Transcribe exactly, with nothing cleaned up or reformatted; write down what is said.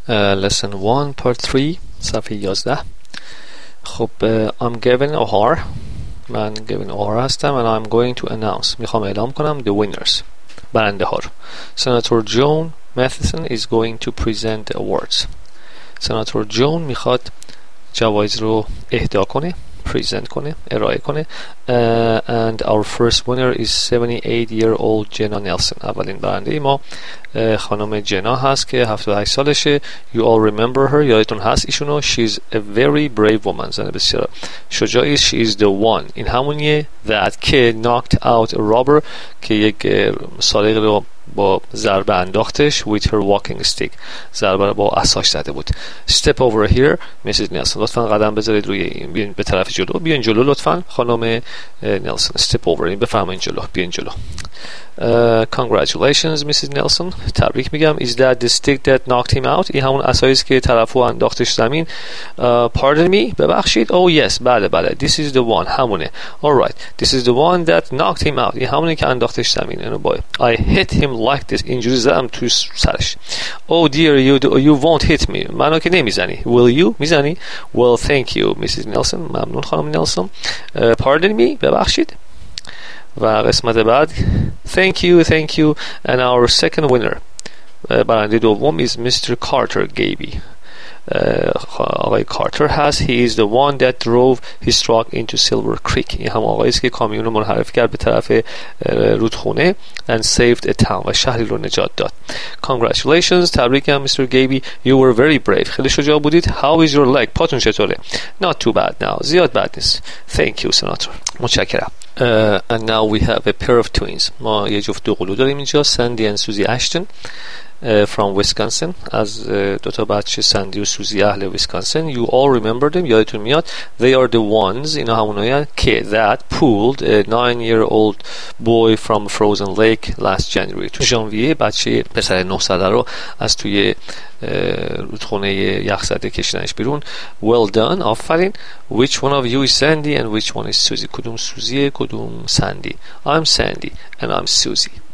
Uh, lesson one part three صفحه یازده. خب uh, I'm Gavin O'Hara. من Gavin O'Hara هستم and I'm going to announce میخوام اعلام کنم the winners برنده ها رو. Senator Joan Matheson is going to present the awards. Senator Joan میخواد جوایز رو اهدا کنه، present کنه، ارائه کنه. uh, and our first winner is seventy-eight year old Jenna Nelson. اولین برنده ما uh, خانم جنا هست که هفتاد و هشت سالشه. you all remember her. یادتون هست ایشونو. she's a very brave woman. زن بسیار شجاعی. she is the one. این همونیه that که knocked out a robber که یک سارق رو با ضربه انداختش with her walking stick. ضربه رو با عصاش زده بود. step over here میسیز نیلسون. لطفا قدم بذارید روی این. بیاین به طرف جلو. بیاین جلو لطفا خانم نیلسون. step over. این بفرمایید جلو. بیاین جلو. Uh, congratulations Missus Nelson. تبریک میگم. is that the stick that knocked him out. این همون عصایی است که طرفو انداختش زمین. uh, pardon me. ببخشید. oh yes. بله بله. this is the one. همونه. alright. this is the one that knocked him out. این همونه که انداختش زمین. اینو با I hit him like this. اینجوری زدم تو سرش. oh dear you do, you won't hit me. منو که نمیزنی. will you میزنی. well thank you Missus Nelson. ممنون خانم نیلسون. uh, pardon me. ببخشید. و قسمت بعد thank you thank you and our second winner برنده دوم is Mister Carter Gaby. آقای کارتر هست. he is the one that drove his truck into Silver Creek. این هم آقایی است که کامیون رو منحرف کرد به طرف رودخونه and saved a town و شهری رو نجات داد. congratulations. تبریکم Mister Gaby. you were very brave. خیلی شجاع بودید. how is your leg. پاتون چطوره. not too bad now. زیاد بد نیست. thank you senator. متشکرم. Uh, and now we have a pair of twins. ما یه جفت دوقلو داریم اینجا. سندی and سوزی اشتن uh, from Wisconsin. از uh, دو تا بچه سندی و سوزی اهل ویسکانسن. you all remember them. یادتون میاد. they are the ones. اینا همونایی که that pulled a nine year old boy from frozen lake last January. تو ژانویه بچه پسر نه ساله رو از توی رودخونه یخزده کشیدنش بیرون. well done. آفرین. which one of you is Sandy and which one is Susie. کدوم سوزیه کدوم سندی. I'm Sandy and I'm Susie.